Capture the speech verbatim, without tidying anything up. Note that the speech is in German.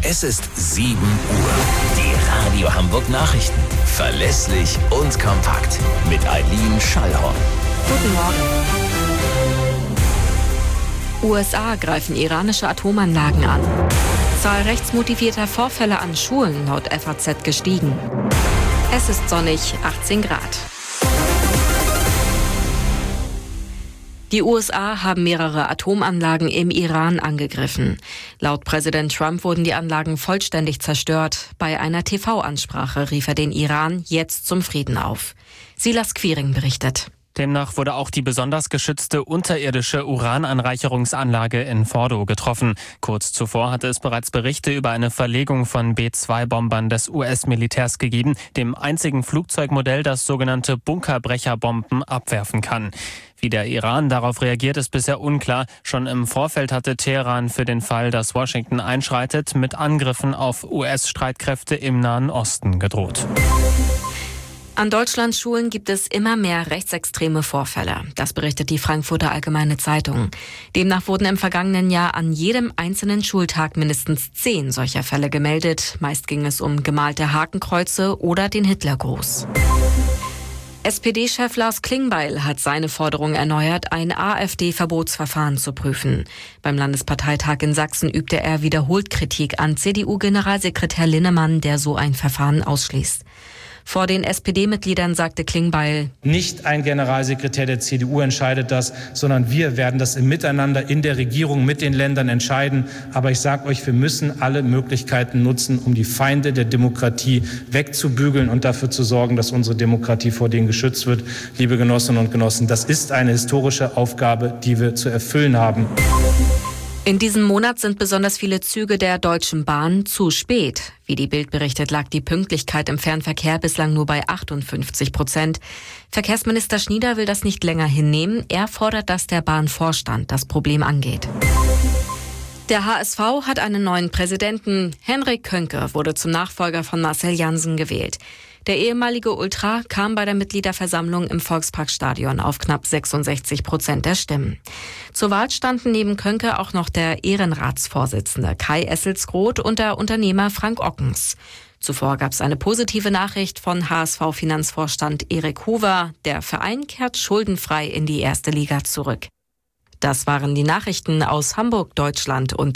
Es ist sieben Uhr. Die Radio Hamburg Nachrichten. Verlässlich und kompakt. Mit Eileen Schallhorn. Guten Morgen. U S A greifen iranische Atomanlagen an. Zahl rechtsmotivierter Vorfälle an Schulen laut F A Z gestiegen. Es ist sonnig, achtzehn Grad. Die U S A haben mehrere Atomanlagen im Iran angegriffen. Laut Präsident Trump wurden die Anlagen vollständig zerstört. Bei einer T V-Ansprache rief er den Iran jetzt zum Frieden auf. Silas Quiring berichtet. Demnach wurde auch die besonders geschützte unterirdische Urananreicherungsanlage in Fordo getroffen. Kurz zuvor hatte es bereits Berichte über eine Verlegung von B zwei Bombern des U S-Militärs gegeben, dem einzigen Flugzeugmodell, das sogenannte Bunkerbrecherbomben abwerfen kann. Wie der Iran darauf reagiert, ist bisher unklar. Schon im Vorfeld hatte Teheran für den Fall, dass Washington einschreitet, mit Angriffen auf U S-Streitkräfte im Nahen Osten gedroht. An Deutschlands Schulen gibt es immer mehr rechtsextreme Vorfälle. Das berichtet die Frankfurter Allgemeine Zeitung. Demnach wurden im vergangenen Jahr an jedem einzelnen Schultag mindestens zehn solcher Fälle gemeldet. Meist ging es um gemalte Hakenkreuze oder den Hitlergruß. S P D-Chef Lars Klingbeil hat seine Forderung erneuert, ein AfD-Verbotsverfahren zu prüfen. Beim Landesparteitag in Sachsen übte er wiederholt Kritik an C D U-Generalsekretär Linnemann, der so ein Verfahren ausschließt. Vor den S P D-Mitgliedern sagte Klingbeil: Nicht ein Generalsekretär der C D U entscheidet das, sondern wir werden das im Miteinander in der Regierung mit den Ländern entscheiden. Aber ich sage euch, wir müssen alle Möglichkeiten nutzen, um die Feinde der Demokratie wegzubügeln und dafür zu sorgen, dass unsere Demokratie vor denen geschützt wird. Liebe Genossinnen und Genossen, das ist eine historische Aufgabe, die wir zu erfüllen haben. In diesem Monat sind besonders viele Züge der Deutschen Bahn zu spät. Wie die Bild berichtet, lag die Pünktlichkeit im Fernverkehr bislang nur bei achtundfünfzig Prozent. Verkehrsminister Schnieder will das nicht länger hinnehmen. Er fordert, dass der Bahnvorstand das Problem angeht. Der H S V hat einen neuen Präsidenten. Henrik Könke wurde zum Nachfolger von Marcel Jansen gewählt. Der ehemalige Ultra kam bei der Mitgliederversammlung im Volksparkstadion auf knapp sechsundsechzig Prozent der Stimmen. Zur Wahl standen neben Könke auch noch der Ehrenratsvorsitzende Kai Esselsgroth und der Unternehmer Frank Ockens. Zuvor gab es eine positive Nachricht von H S V-Finanzvorstand Erik Hoover. Der Verein kehrt schuldenfrei in die erste Liga zurück. Das waren die Nachrichten aus Hamburg, Deutschland und